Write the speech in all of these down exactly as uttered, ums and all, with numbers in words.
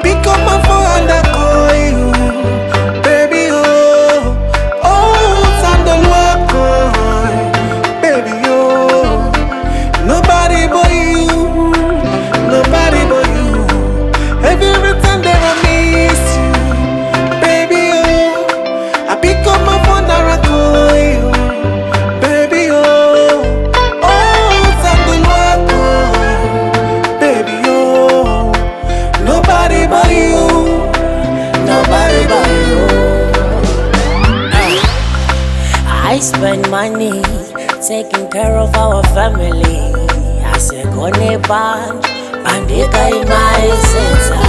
pick up my phone and I call you, baby. Oh, oh, Sandal walk on, baby. Oh, nobody but you, nobody but you. Every time that I miss you, baby. Oh, I pick up my phone and I call you, baby. Oh, oh, Sandal walk on, baby. Oh, nobody but you, nobody but you. I spend money taking care of our family. I say gone band and they got my sense.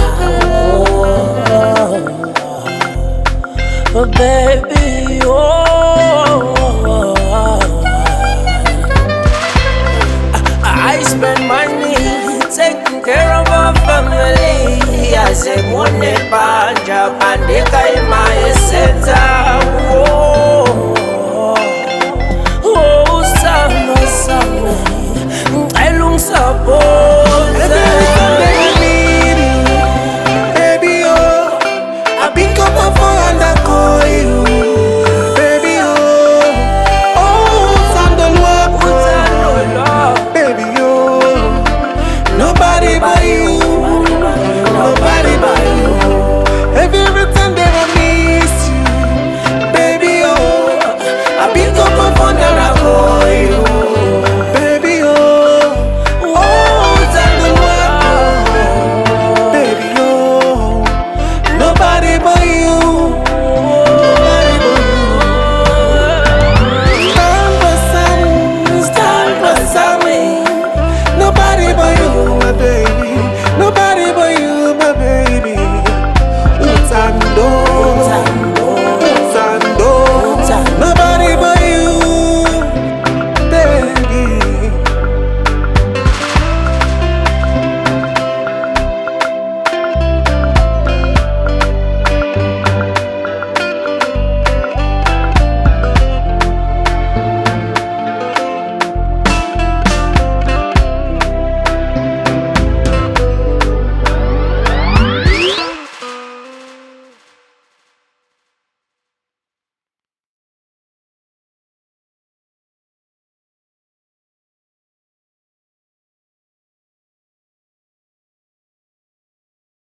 Oh, baby, oh, I spend money taking care of our family. I say gone band and they got my sense. Oh. Every time that I need you, baby. Oh, I pick up my phone and I call you, baby. Oh, oh, Sandal walk on, baby. Oh, nobody but you, nobody but you. Every time that I miss you, baby. Oh, I pick up my phone and I call you, baby. Oh, oh, Sandal walk on, baby. Oh, nobody but you, nobody but you. Stand beside me, stand beside me. Nobody but you, my baby. Nobody but you, my baby.